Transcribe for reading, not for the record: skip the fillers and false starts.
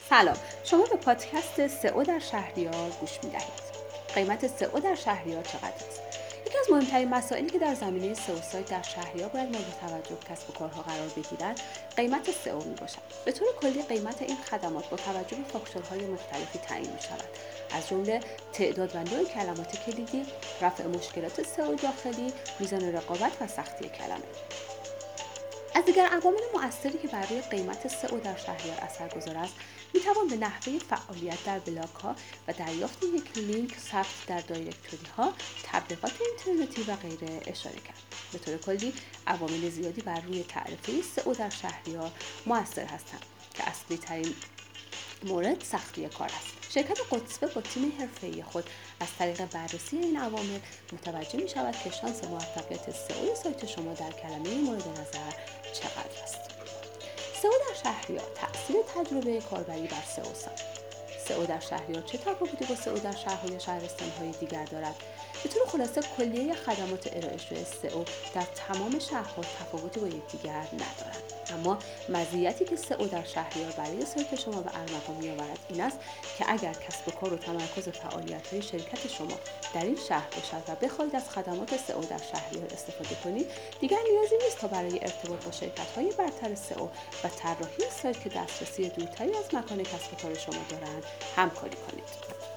سلام، شما به پادکست سئو در شهریار گوش می‌دهید. قیمت سئو در شهریار چقدر است؟ یکی از مهمترین مسائلی که در زمینه سئو سایت در شهریار باید مورد توجه کسب و کارها قرار بگیرد، قیمت سئو میباشد. به طور کلی قیمت این خدمات با توجه به فاکتورهای مختلفی تعیین می‌شود، از جمله تعداد و نوع کلمات کلیدی، رفع مشکلات سئو داخلی، میزان رقابت و سختی کلمه. از دیگر عوامل مؤثری که بر روی قیمت سئو در شهریار اثرگذار است، میتوان به نحوه فعالیت در بلاگ‌ها و دریافت یک لینک ثبت در دایرکتوری‌ها، تبلیغات اینترنتی و غیره اشاره کرد. به طور کلی عوامل زیادی بر روی تعرفه سئو در شهریار مؤثر هستند که اصلی ترین مورد سختی کار است. شرکت قطبه با تیم حرفه‌ای خود از طریق بررسی این عوامل متوجه می شود که شانس موفقیت سئو سایت شما در کلمه مورد نظر چقدر است. سئو در شهریار، تأثیر تجربه کاربری بر سئو سایت. سئو در شهریار چه تفاوتی با سئو در شهرها یا شهرستان‌های دیگر دارد؟ به طور خلاصه کلیه خدمات ارائه شده سئو در تمام شهرها تفاوتی با یکدیگر ندارند، اما مزیتی که سئو در شهریار برای سایت شما به ارمغان می‌آورد این است که اگر کسب و کار و تمرکز فعالیت‌های شرکت شما در این شهر باشد و بخواهید از خدمات سئو در شهریار استفاده کنید، دیگر نیازی نیست تا برای ارتباط با شرکت‌های برتر سئو و طراحی سایت که دسترسی دورتری از مکان کسب و کار شما دارند همکاری کنید.